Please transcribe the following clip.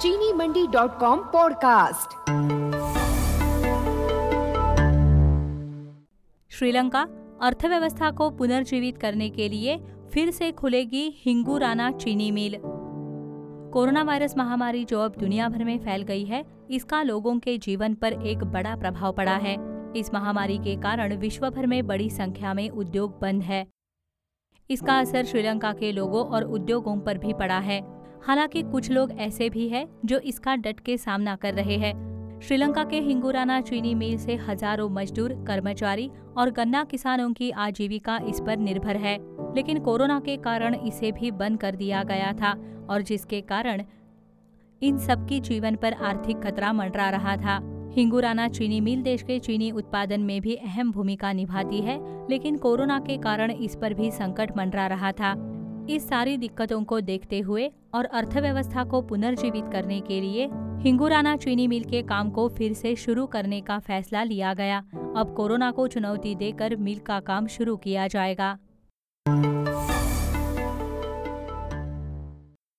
चीनी मंडी.com पॉडकास्ट। श्रीलंका अर्थव्यवस्था को पुनर्जीवित करने के लिए फिर से खुलेगी हिंगुराना चीनी मिल। कोरोना वायरस महामारी जो अब दुनिया भर में फैल गई है, इसका लोगों के जीवन पर एक बड़ा प्रभाव पड़ा है। इस महामारी के कारण विश्व भर में बड़ी संख्या में उद्योग बंद है। इसका असर श्रीलंका के लोगों और उद्योगों पर भी पड़ा है। हालांकि कुछ लोग ऐसे भी हैं जो इसका डट के सामना कर रहे हैं। श्रीलंका के हिंगुराना चीनी मिल से हजारों मजदूर, कर्मचारी और गन्ना किसानों की आजीविका इस पर निर्भर है, लेकिन कोरोना के कारण इसे भी बंद कर दिया गया था और जिसके कारण इन सबकी जीवन पर आर्थिक खतरा मंडरा रहा था। हिंगुराना चीनी मिल देश के चीनी उत्पादन में भी अहम भूमिका निभाती है, लेकिन कोरोना के कारण इस पर भी संकट मंडरा रहा था। इस सारी दिक्कतों को देखते हुए और अर्थव्यवस्था को पुनर्जीवित करने के लिए हिंगुराना चीनी मिल के काम को फिर से शुरू करने का फैसला लिया गया। अब कोरोना को चुनौती देकर मिल का काम शुरू किया जाएगा।